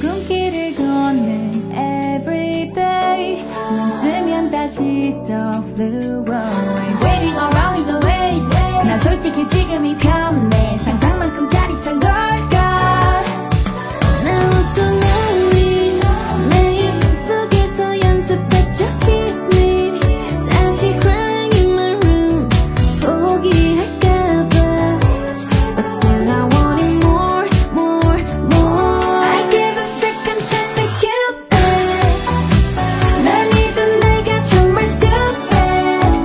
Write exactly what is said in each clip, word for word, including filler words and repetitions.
출근길을 걷는 everyday 눈 뜨면 다시 또 flew away Waiting around is always 난 솔직히 지금이 편해 상상만큼 짜릿한 걸까 나 없어 lonely 내 맘속에서 연습했죠 kiss me 사실 crying in my room 포기할까봐 But still I want it more, more, more I give a second chance to you babe 날 믿은 내가 정말 stupid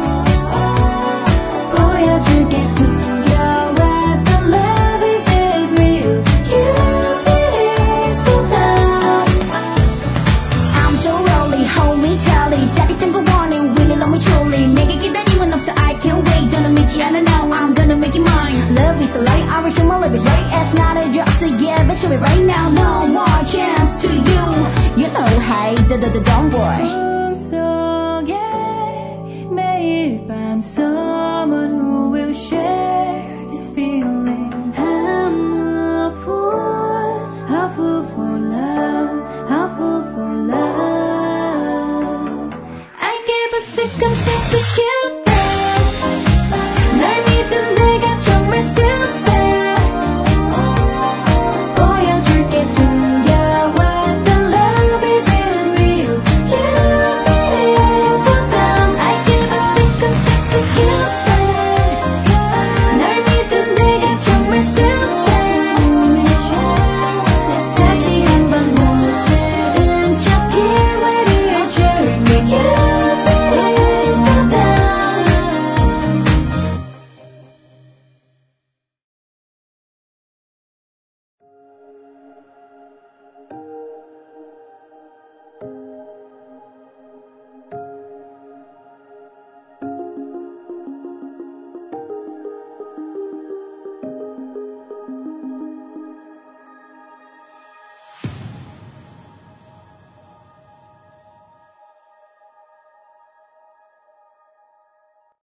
보여줄게 숨겨왔던 love is it real You did it so tough I'm so lonely, hold me tightly 짜릿한 거 원해, really love me truly 내게 기다림은 없어, I can't wait 더는 믿지 않아 now, I'm gonna make it mine Love is a light, I wish my love is right It's not a joke, so yeah, bet you it right now No more chance to you You know, hey, da da da da